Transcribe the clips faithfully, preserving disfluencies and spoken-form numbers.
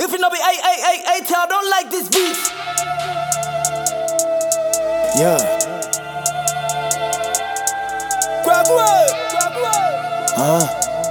If you know be hey, hey, hey, hey, tell, I don't like this beat. Yeah. Grab away, grab away. Huh?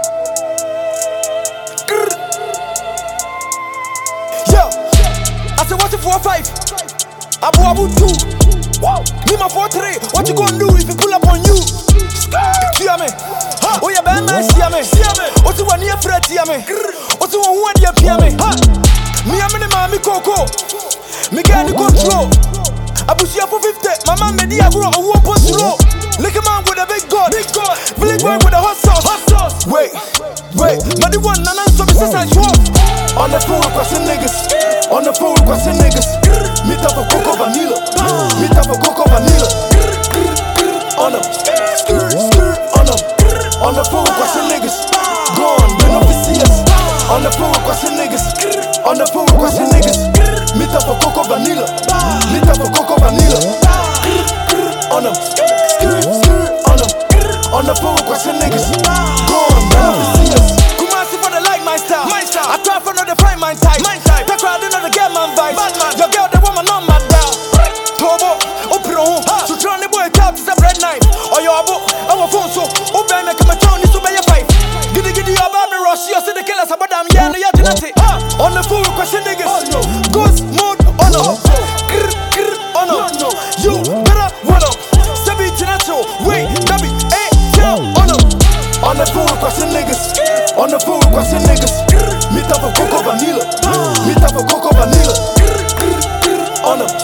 Yeah. I said, what's it four five? Abu Abu two. Wow. Me my four three. What you gonna do if you pull up on you? See me? Huh? Oh yeah, bad man, see me? See me? What's the one near Fred? See me? What's the one who had the me? Huh? Me I'm in the mommy coco. Me get the control. I push you for fifty. My man made the agro. I won't push you low. Lick a man with a big gun. Big gun. Village boy with a hot sauce. Hot sauce. Wait, wait. But the one nana so me says I swap. On the phone requesting niggas. On the phone requesting niggas. Meet up a Coco Vanilla. Meet up a Coco Vanilla. On them. On them. On the phone requesting niggas. Gone. They don't see us. On the phone requesting niggas. On the phone requesting niggas. Meet up a Coco Vanilla. Meet up a Coco Vanilla. On them. On them. On the phone requesting niggas. Gone. They don't see us. Kumasi for the like my style. My style. I try for no the find my type. My type. That crowd know the get man vibe. Your girl the woman on my down. Tobo. Open on. So try the boy tap to some red knife. Or your abo. Our phone so. Open make a town this to be your five. Giddy giddy your baby rush. You see the killers about them. Yeah, no, you're not it. On the phone requesting niggas. Ghost mode on them. Grr, grr, on them. You better run up. Sebi Tinacho. Wait, Gabi. Hey, tell on them. On the phone requesting niggas. On the phone requesting niggas. Meet up a Coco Vanilla. Meet up a Coco Vanilla. On them.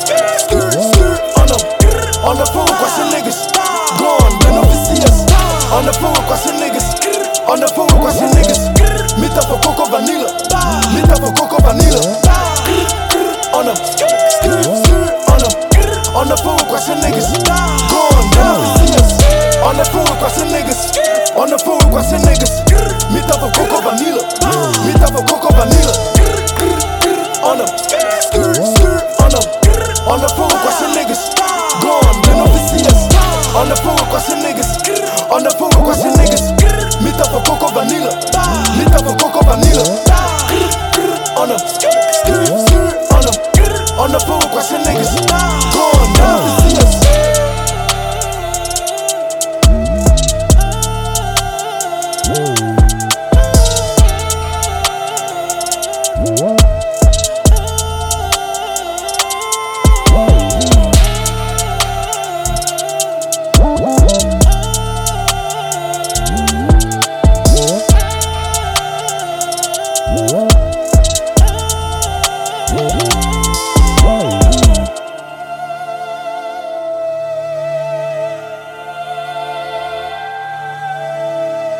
On them. On the phone requesting niggas. Gone, they don't see us. On the phone requesting niggas. On the phone requesting niggas. Meet up a Coco Vanilla. Meet up a Coco Vanilla. On them. On them. On the phone requesting niggas. Gone, they don't see us. On the phone requesting niggas. On the phone requesting niggas. Meet up a Coco Vanilla. Meet up a Coco Vanilla. On them. On them. On the phone requesting niggas. Gone, they don't see us. On the phone requesting niggas. On the phone requesting niggas. Meet up a Coco Vanilla. Meet up a Coco Vanilla. On them. On them. On the phone requesting niggas. Gone, they don't see us. Whoa.